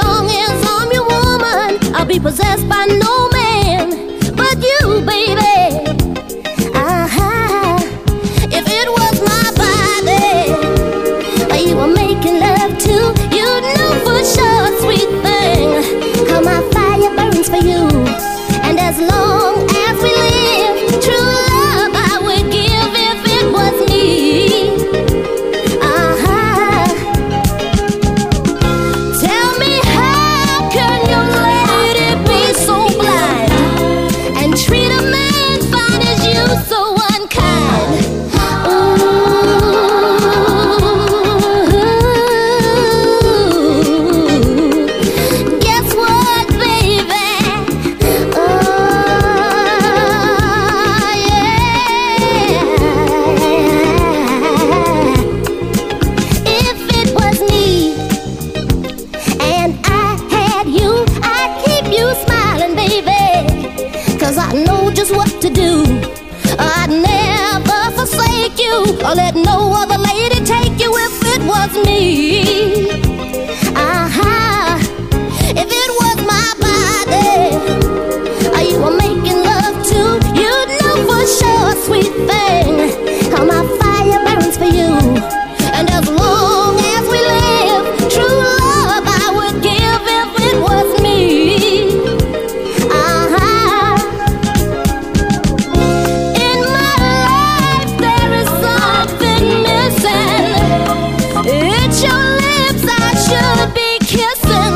long as I'm your woman, I'll be possessed by no man but you, baby. If it was my body you were making love to, you'd know for sure, sweet thing, how my fire burns for you. And as long as we live, true love I would give if it was me. Tell me, how can your lady be so blind and treat a man fine as you so unkind? Guess what, baby? If it was me and I had you, I'd keep you smiling, baby, 'cause I know just what to do. I'd never forsake you or let no other lady take you if it was me. If it was my body you were making love to, you'd know for sure, sweet thing, how my fire burns for you. And as long as we live, true love I would give if it was me. In my life there is something missing. It's your lips I should be kissing.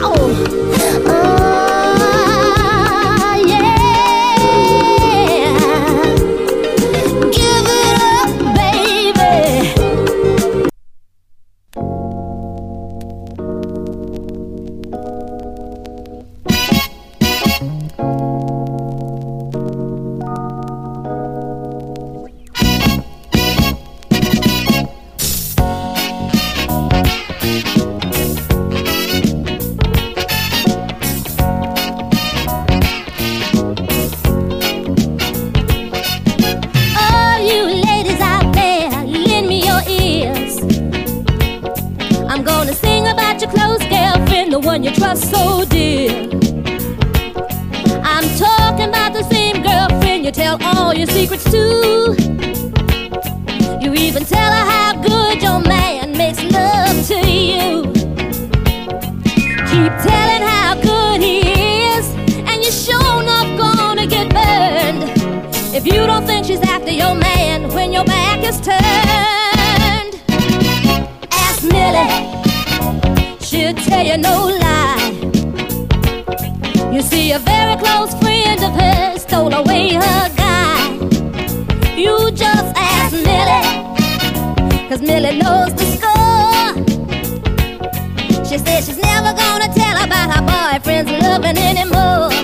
Give it up, baby. All you ladies out there, lend me your ears. I'm gonna sing about your close girlfriend, the one you trust so dear. I'm talking about the same girlfriend you tell all your secrets to. You even tell her how good your man makes love to you. Keep telling how good he is, and you're sure enough gonna get burned if you don't think she's after your man when your back is turned. Ask Millie, she'll tell you no lie. You see, a very close friend of hers stole away her guy. You just ask Millie, 'cause Millie knows the score. She said she's never gonna tell about her boyfriend's loving anymore.